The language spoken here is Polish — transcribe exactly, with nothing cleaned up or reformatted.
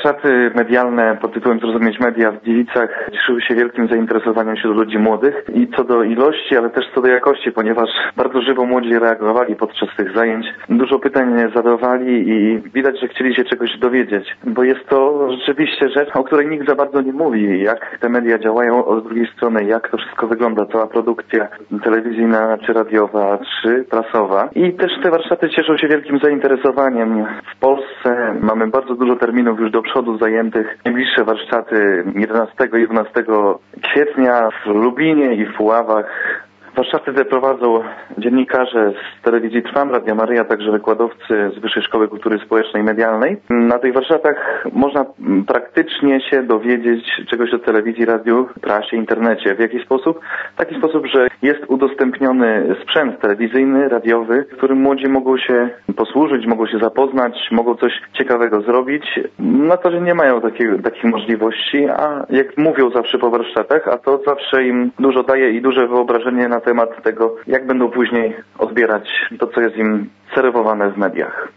warsztaty medialne pod tytułem Zrozumieć Media w Gliwicach cieszyły się wielkim zainteresowaniem wśród ludzi młodych i co do ilości, ale też co do jakości, ponieważ bardzo żywo młodzi reagowali podczas tych zajęć. Dużo pytań zadawali i widać, że chcieli się czegoś dowiedzieć, bo jest to rzeczywiście rzecz, o której nikt za bardzo nie mówi, jak te media działają, a z drugiej strony jak to wszystko wygląda, cała produkcja telewizyjna, czy radiowa, czy prasowa. I też te warsztaty cieszą się wielkim zainteresowaniem. W Polsce mamy bardzo dużo terminów już do przodu zajętych. Najbliższe warsztaty jedenastego i dwunastego kwietnia w Lublinie i w Puławach. Warsztaty te prowadzą dziennikarze z telewizji Trwam, Radia Maryja, także wykładowcy z Wyższej Szkoły Kultury Społecznej i Medialnej. Na tych warsztatach można praktycznie się dowiedzieć czegoś o telewizji, radiu, prasie, internecie. W jaki sposób? W taki sposób, że jest udostępniony sprzęt telewizyjny, radiowy, którym młodzi mogą się posłużyć, mogą się zapoznać, mogą coś ciekawego zrobić. Na to, że nie mają takiej, takich możliwości, a jak mówią zawsze po warsztatach, a to zawsze im dużo daje i duże wyobrażenie na temat tego, jak będą później odbierać to, co jest im serwowane w mediach.